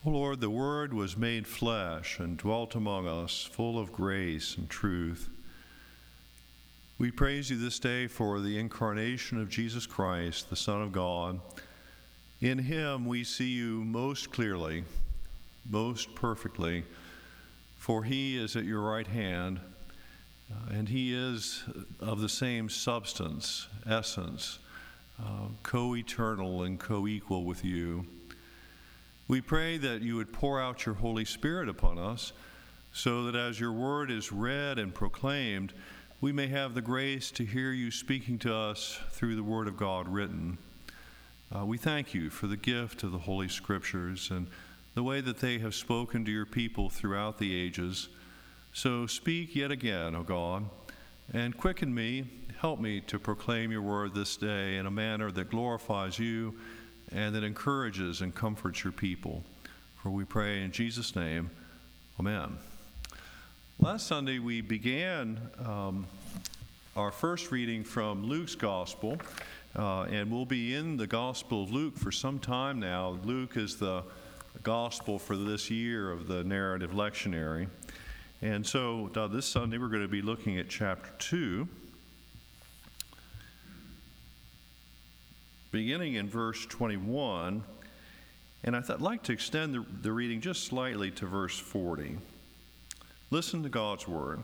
O Lord, the Word was made flesh and dwelt among us, full of grace and truth. We praise you this day for the incarnation of Jesus Christ, the Son of God. In him we see you most clearly, most perfectly, for he is at your right hand, and he is of the same substance, essence, co-eternal and co-equal with you. We pray that you would pour out your Holy Spirit upon us, so that as your word is read and proclaimed, we may have the grace to hear you speaking to us through the word of God written. We thank you for the gift of the Holy Scriptures and the way that they have spoken to your people throughout the ages. So speak yet again, O God, and quicken me, help me to proclaim your word this day in a manner that glorifies you and that encourages and comforts your people. For we pray in Jesus' name, amen. Last Sunday we began our first reading from Luke's Gospel, and we'll be in the Gospel of Luke for some time now. Luke is the Gospel for this year of the narrative lectionary. And so this Sunday we're going to be looking at chapter 2, beginning in verse 21, and I'd like to extend the reading just slightly to verse 40. Listen to God's word.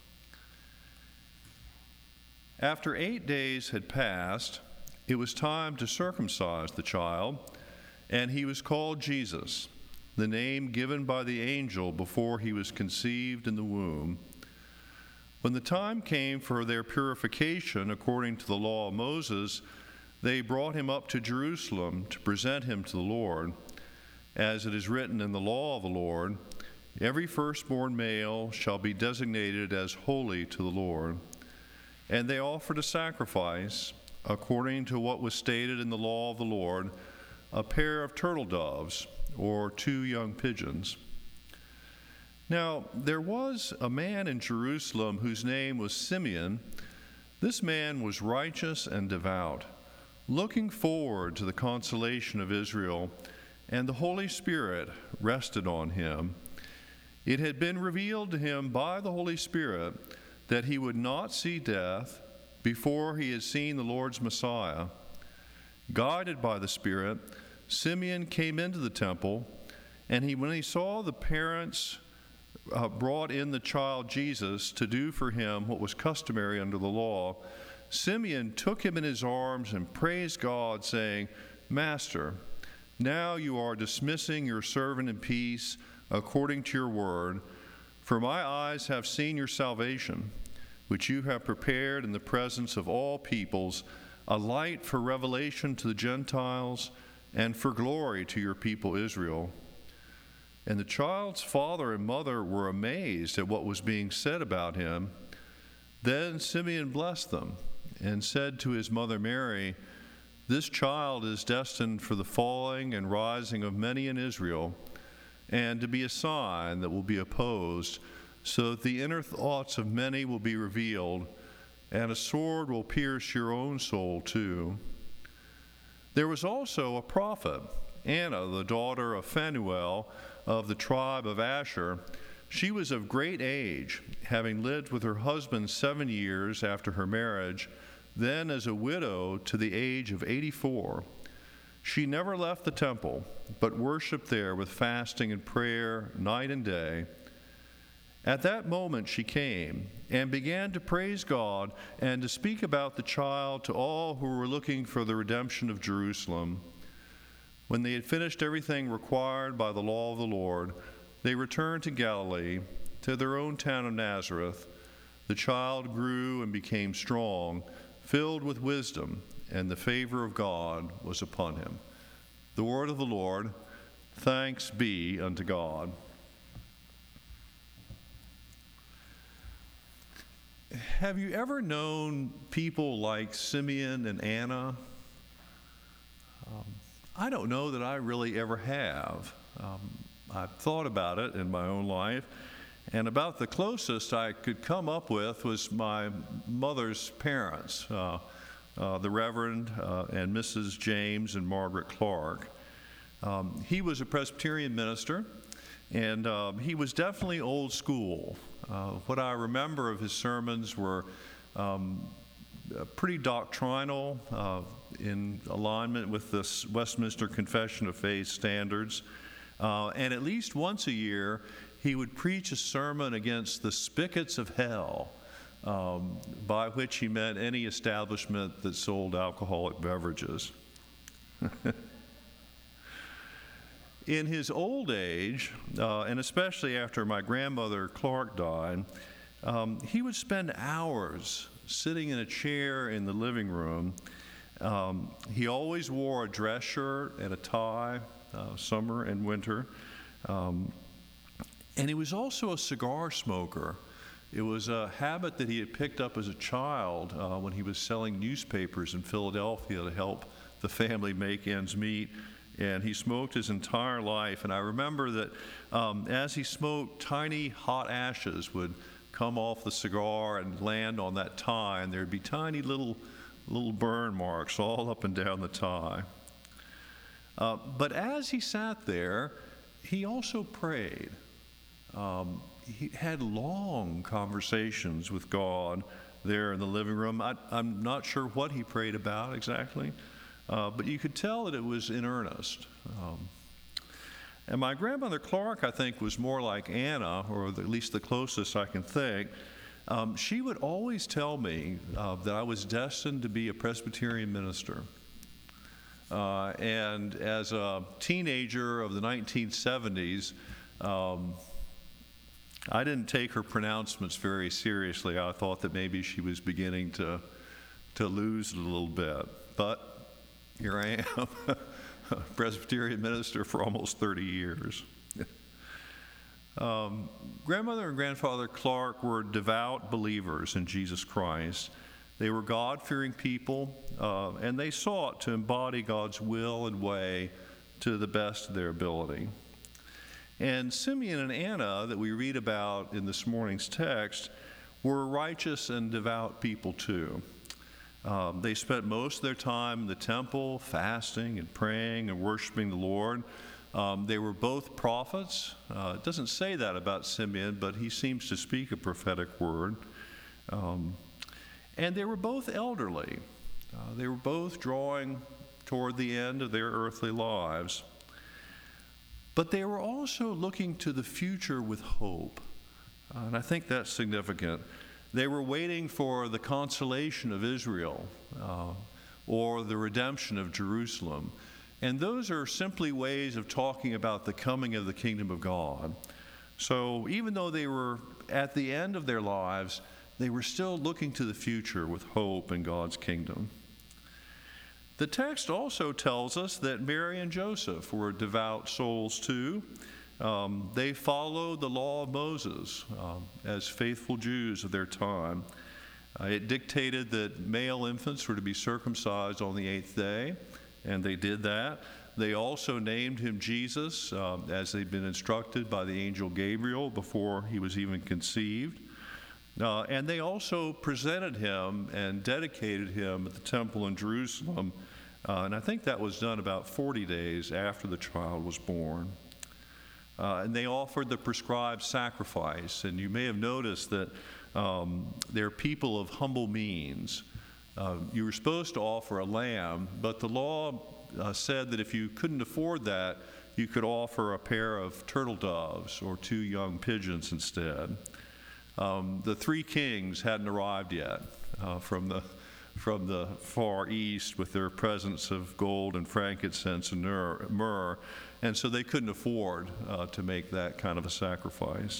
After 8 days had passed, it was time to circumcise the child, and he was called Jesus, the name given by the angel before he was conceived in the womb. When the time came for their purification according to the law of Moses, they brought him up to Jerusalem to present him to the Lord. As it is written in the law of the Lord, every firstborn male shall be designated as holy to the Lord. And they offered a sacrifice, according to what was stated in the law of the Lord, a pair of turtle doves or 2 young pigeons. Now, there was a man in Jerusalem whose name was Simeon. This man was righteous and devout, looking forward to the consolation of Israel, and the Holy Spirit rested on him. It had been revealed to him by the Holy Spirit that he would not see death before he had seen the Lord's Messiah. Guided by the Spirit, Simeon came into the temple, and when he saw the parents brought in the child Jesus to do for him what was customary under the law, Simeon took him in his arms and praised God, saying, "Master, now you are dismissing your servant in peace according to your word, for my eyes have seen your salvation, which you have prepared in the presence of all peoples, a light for revelation to the Gentiles and for glory to your people Israel." And the child's father and mother were amazed at what was being said about him. Then Simeon blessed them and said to his mother Mary, "This child is destined for the falling and rising of many in Israel, and to be a sign that will be opposed, so that the inner thoughts of many will be revealed, and a sword will pierce your own soul too." There was also a prophet, Anna, the daughter of Phanuel of the tribe of Asher. She was of great age, having lived with her husband 7 years after her marriage, then as a widow to the age of 84. She never left the temple, but worshiped there with fasting and prayer night and day. At that moment she came and began to praise God and to speak about the child to all who were looking for the redemption of Jerusalem. When they had finished everything required by the law of the Lord, they returned to Galilee, to their own town of Nazareth. The child grew and became strong, filled with wisdom, and the favor of God was upon him. The word of the Lord. Thanks be unto God. Have you ever known people like Simeon and Anna? I don't know that I really ever have. I've thought about it in my own life, and about the closest I could come up with was my mother's parents, the Reverend and Mrs. James and Margaret Clark. He was a Presbyterian minister, and he was definitely old school. What I remember of his sermons were pretty doctrinal, in alignment with the Westminster Confession of Faith standards. And at least once a year, he would preach a sermon against the spigots of hell, by which he meant any establishment that sold alcoholic beverages. In his old age, and especially after my grandmother Clark died, he would spend hours sitting in a chair in the living room. He always wore a dress shirt and a tie, summer and winter. And he was also a cigar smoker. It was a habit that he had picked up as a child when he was selling newspapers in Philadelphia to help the family make ends meet. And he smoked his entire life. And I remember that as he smoked, tiny hot ashes would come off the cigar and land on that tie, and there'd be tiny little burn marks all up and down the tie. But as he sat there, he also prayed. He had long conversations with God there in the living room. I'm not sure what he prayed about exactly, but you could tell that it was in earnest. And my grandmother Clark, I think, was more like Anna, or at least the closest I can think. She would always tell me that I was destined to be a Presbyterian minister. And as a teenager of the 1970s, I didn't take her pronouncements very seriously. I thought that maybe she was beginning to lose it a little bit. But here I am, a Presbyterian minister for almost 30 years. Grandmother and grandfather Clark were devout believers in Jesus Christ. They were God-fearing people, and they sought to embody God's will and way to the best of their ability. And Simeon and Anna, that we read about in this morning's text, were righteous and devout people too. They spent most of their time in the temple, fasting and praying and worshiping the Lord. They were both prophets. It doesn't say that about Simeon, but he seems to speak a prophetic word. And they were both elderly. They were both drawing toward the end of their earthly lives. But they were also looking to the future with hope. And I think that's significant. They were waiting for the consolation of Israel or the redemption of Jerusalem. And those are simply ways of talking about the coming of the kingdom of God. So even though they were at the end of their lives, they were still looking to the future with hope in God's kingdom. The text also tells us that Mary and Joseph were devout souls too. They followed the law of Moses as faithful Jews of their time. It dictated that male infants were to be circumcised on the 8th day, and they did that. They also named him Jesus, as they'd been instructed by the angel Gabriel before he was even conceived. And they also presented him and dedicated him at the temple in Jerusalem. And I think that was done about 40 days after the child was born. And they offered the prescribed sacrifice. And you may have noticed that they're people of humble means. You were supposed to offer a lamb, but the law said that if you couldn't afford that, you could offer a pair of turtle doves or 2 young pigeons instead. The 3 kings hadn't arrived yet from the far east with their presents of gold and frankincense and myrrh, and so they couldn't afford to make that kind of a sacrifice.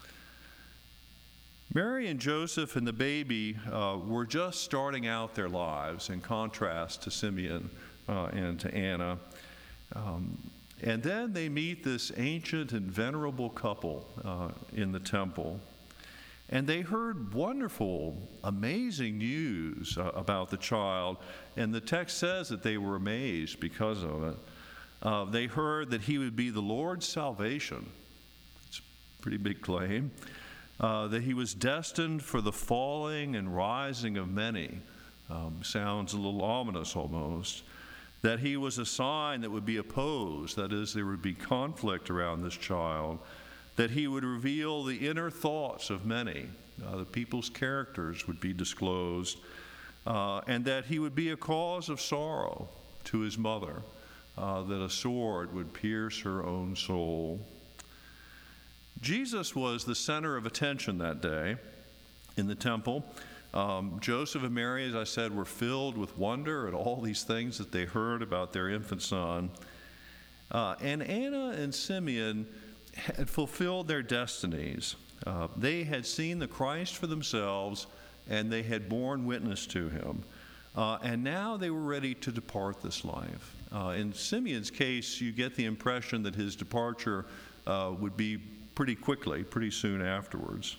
Mary and Joseph and the baby were just starting out their lives in contrast to Simeon and to Anna. And then they meet this ancient and venerable couple in the temple. And they heard wonderful, amazing news about the child. And the text says that they were amazed because of it. They heard that he would be the Lord's salvation. It's a pretty big claim. That he was destined for the falling and rising of many. Sounds a little ominous almost. that he was a sign that would be opposed, that is, there would be conflict around this child, that he would reveal the inner thoughts of many, the people's characters would be disclosed, and that he would be a cause of sorrow to his mother, that a sword would pierce her own soul. Jesus was the center of attention that day in the temple. Joseph and Mary, as I said, were filled with wonder at all these things that they heard about their infant son. And Anna and Simeon had fulfilled their destinies. They had seen the Christ for themselves, and they had borne witness to him. And now they were ready to depart this life. In Simeon's case, you get the impression that his departure would be pretty quickly, pretty soon afterwards.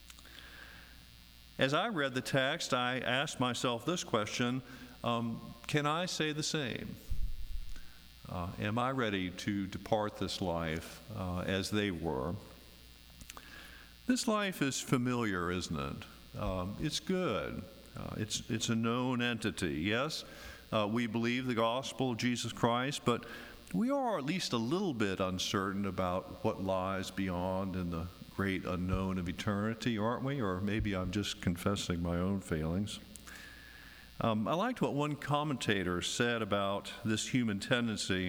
As I read the text, I asked myself this question, can I say the same? Am I ready to depart this life as they were? This life is familiar, isn't it? It's good. It's a known entity. Yes, we believe the gospel of Jesus Christ, but we are at least a little bit uncertain about what lies beyond in the great unknown of eternity, aren't we? Or maybe I'm just confessing my own failings. I liked what one commentator said about this human tendency.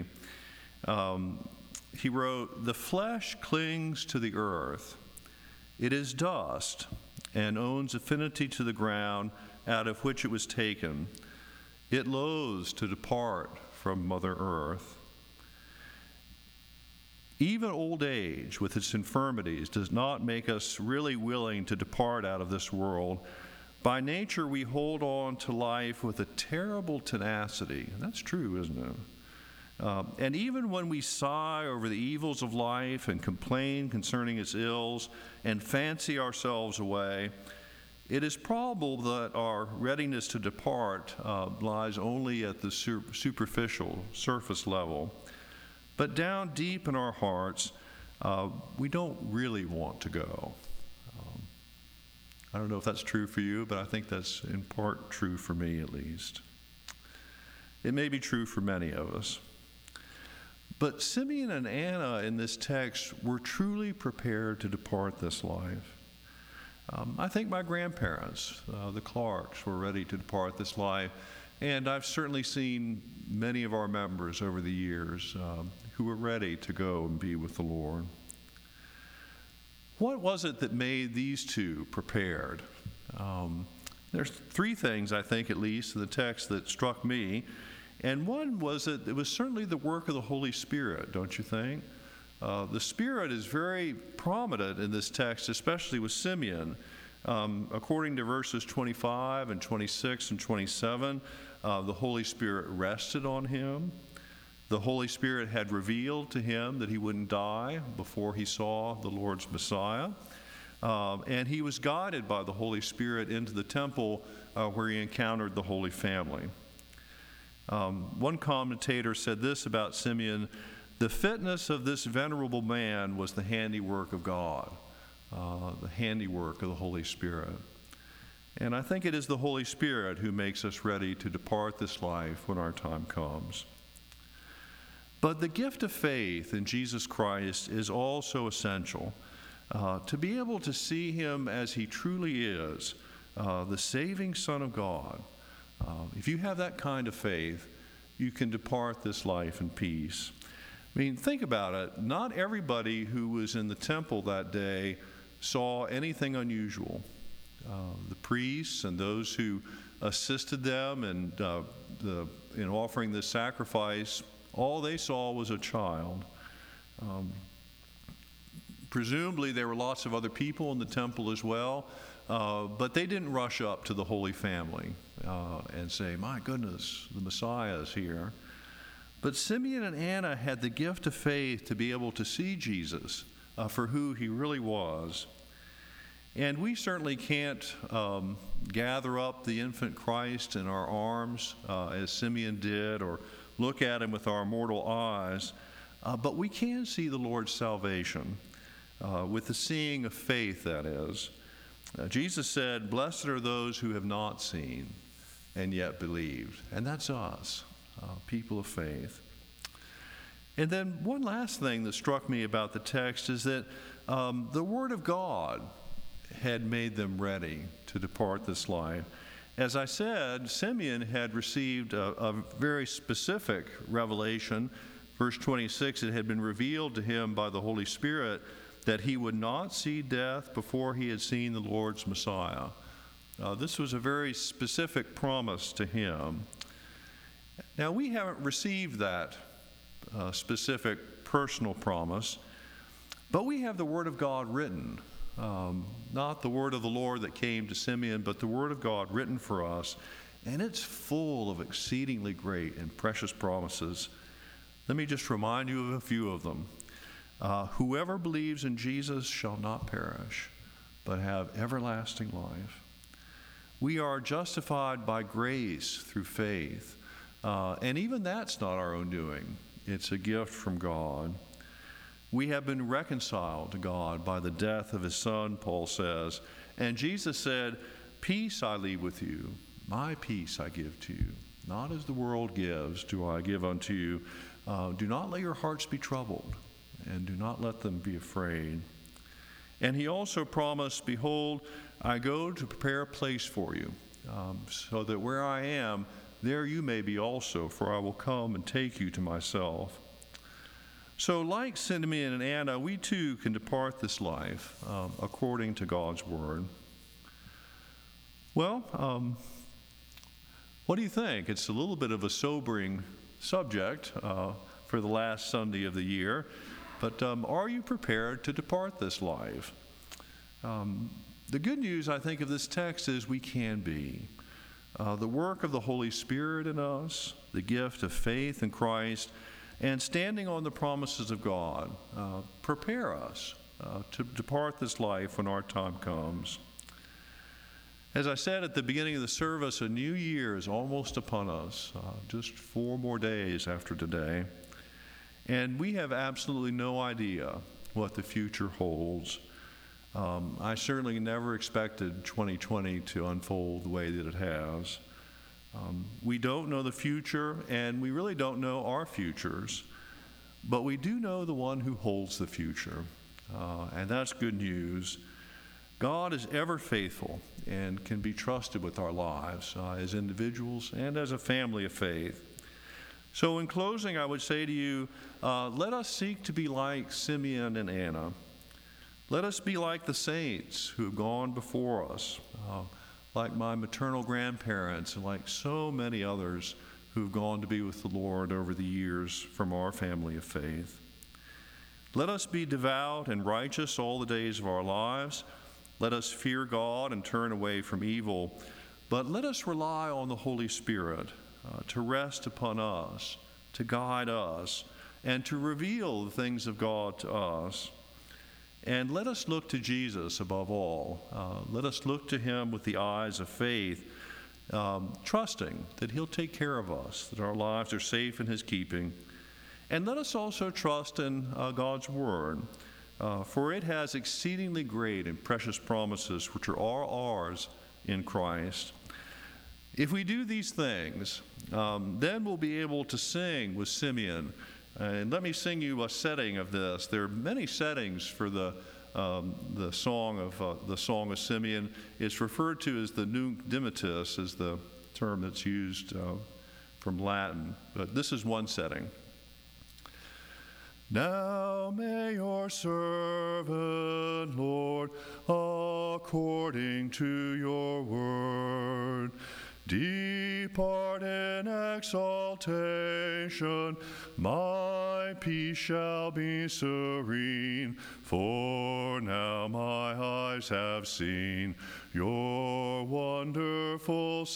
He wrote, "The flesh clings to the earth. It is dust and owns affinity to the ground out of which it was taken. It loathes to depart from Mother Earth. Even old age, with its infirmities, does not make us really willing to depart out of this world. By nature, we hold on to life with a terrible tenacity." That's true, isn't it? And even when we sigh over the evils of life and complain concerning its ills and fancy ourselves away, it is probable that our readiness to depart lies only at the superficial, surface level. But down deep in our hearts, we don't really want to go. I don't know if that's true for you, but I think that's in part true for me at least. It may be true for many of us. But Simeon and Anna in this text were truly prepared to depart this life. I think my grandparents, the Clarks, were ready to depart this life. And I've certainly seen many of our members over the years who were ready to go and be with the Lord. What was it that made these two prepared? There's three things, I think, at least, in the text that struck me. And one was that it was certainly the work of the Holy Spirit, don't you think? The Spirit is very prominent in this text, especially with Simeon. According to verses 25 and 26 and 27, the Holy Spirit rested on him. The Holy Spirit had revealed to him that he wouldn't die before he saw the Lord's Messiah. And he was guided by the Holy Spirit into the temple where he encountered the Holy Family. One commentator said this about Simeon: "The fitness of this venerable man was the handiwork of God." The handiwork of the Holy Spirit. And I think it is the Holy Spirit who makes us ready to depart this life when our time comes. But the gift of faith in Jesus Christ is also essential. To be able to see him as he truly is, the saving Son of God. If you have that kind of faith, you can depart this life in peace. I mean, think about it. Not everybody who was in the temple that day saw anything unusual. The priests and those who assisted them in offering this sacrifice, all they saw was a child. Presumably there were lots of other people in the temple as well, but they didn't rush up to the Holy Family and say, "My goodness, the Messiah is here." But Simeon and Anna had the gift of faith to be able to see Jesus for who he really was. And we certainly can't gather up the infant Christ in our arms as Simeon did, or look at him with our mortal eyes, but we can see the Lord's salvation with the seeing of faith, that is. Jesus said, "Blessed are those who have not seen and yet believed." And that's us. people of faith. And then one last thing that struck me about the text is that the Word of God had made them ready to depart this life. As I said, Simeon had received a very specific revelation. Verse 26, it had been revealed to him by the Holy Spirit that he would not see death before he had seen the Lord's Messiah. This was a very specific promise to him. Now, we haven't received that specific personal promise, but we have the Word of God written. Not the word of the Lord that came to Simeon, but the Word of God written for us. And it's full of exceedingly great and precious promises. Let me just remind you of a few of them. Whoever believes in Jesus shall not perish, but have everlasting life. We are justified by grace through faith. And even that's not our own doing. It's a gift from God. We have been reconciled to God by the death of His Son, Paul says. And Jesus said, "Peace I leave with you, my peace I give to you. Not as the world gives do I give unto you. Do not let your hearts be troubled, and do not let them be afraid." And He also promised, "Behold, I go to prepare a place for you, so that where I am, there you may be also, for I will come and take you to myself." So like Simeon and Anna, we too can depart this life according to God's Word. Well, what do you think? It's a little bit of a sobering subject for the last Sunday of the year, but are you prepared to depart this life? The good news, I think, of this text is we can be. The work of the Holy Spirit in us, the gift of faith in Christ, and standing on the promises of God prepare us to depart this life when our time comes. As I said at the beginning of the service, a new year is almost upon us, just 4 more days after today. And we have absolutely no idea what the future holds. I certainly never expected 2020 to unfold the way that it has. We don't know the future, and we really don't know our futures, but we do know the one who holds the future, and that's good news. God is ever faithful and can be trusted with our lives as individuals and as a family of faith. So in closing, I would say to you, let us seek to be like Simeon and Anna. Let us be like the saints who have gone before us, like my maternal grandparents and like so many others who have gone to be with the Lord over the years from our family of faith. Let us be devout and righteous all the days of our lives. Let us fear God and turn away from evil. But let us rely on the Holy Spirit to rest upon us, to guide us, and to reveal the things of God to us. And let us look to Jesus above all. Let us look to Him with the eyes of faith, trusting that He'll take care of us, that our lives are safe in His keeping. And let us also trust in God's Word, for it has exceedingly great and precious promises which are all ours in Christ. If we do these things, then we'll be able to sing with Simeon. And let me sing you a setting of this. There are many settings for the song of Simeon. It's referred to as the Nunc Dimittis, is the term that's used from Latin. But this is one setting. Now may your servant, Lord, according to your word, depart in exaltation, my peace shall be serene, for now my eyes have seen your wonderful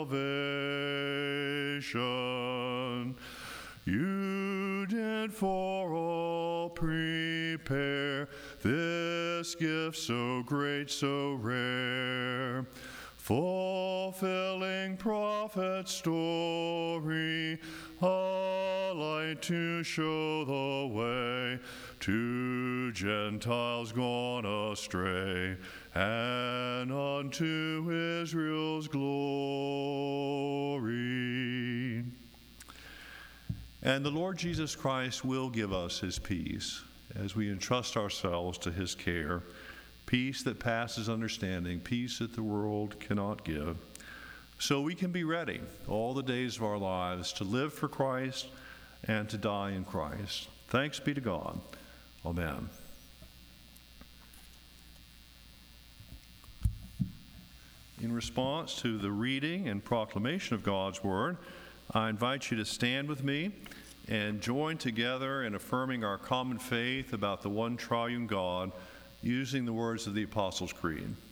salvation. You did for all prepare this gift so great, so rare, fulfilling prophet's story, a light to show the way to Gentiles gone astray, and unto Israel's glory. And the Lord Jesus Christ will give us his peace as we entrust ourselves to his care, peace that passes understanding, peace that the world cannot give. So we can be ready all the days of our lives to live for Christ and to die in Christ. Thanks be to God. Amen. In response to the reading and proclamation of God's word, I invite you to stand with me and join together in affirming our common faith about the one triune God using the words of the Apostles' Creed.